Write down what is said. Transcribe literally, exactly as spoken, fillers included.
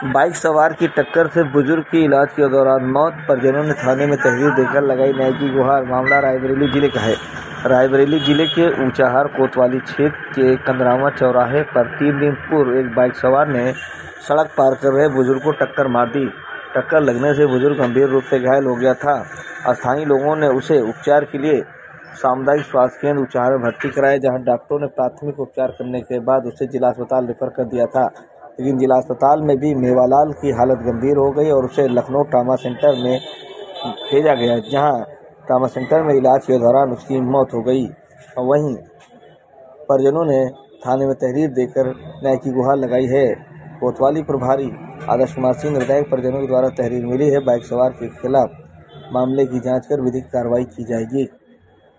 Bike सवार की टक्कर से बुजुर्ग की इलाज के दौरान मौत, परिजनों ने थाने में तहरीर देकर लगाई न्याय की गुहार। मामला रायबरेली जिले का है। रायबरेली जिले के ऊंचाहार कोतवाली क्षेत्र के कंदरावा चौराहे पर तीन दिन पूर्व एक बाइक सवार ने सड़क पार कर रहे बुजुर्ग को टक्कर मार दी। टक्कर लगने से बुजुर्ग गंभीर रूप से घायल हो गया था। स्थानीय लोगों ने उसे उपचार के लिए सामुदायिक स्वास्थ्य केंद्र ऊंचाहार में भर्ती कराया, जहां डॉक्टरों ने प्राथमिक उपचार करने के बाद उसे जिला अस्पताल रेफर कर दिया था। लेकिन जिला अस्पताल में भी मेवालाल की हालत गंभीर हो गई और उसे लखनऊ ट्रामा सेंटर में भेजा गया, जहां ट्रामा सेंटर में इलाज के दौरान उसकी मौत हो गई। और वहीं परिजनों ने थाने में तहरीर देकर न्याय की गुहार लगाई है। कोतवाली प्रभारी आदर्श कुमार सिंह ने बताया कि परिजनों के द्वारा तहरीर मिली है। बाइक सवार के खिलाफ मामले की जांच कर विधिक कार्रवाई की जाएगी।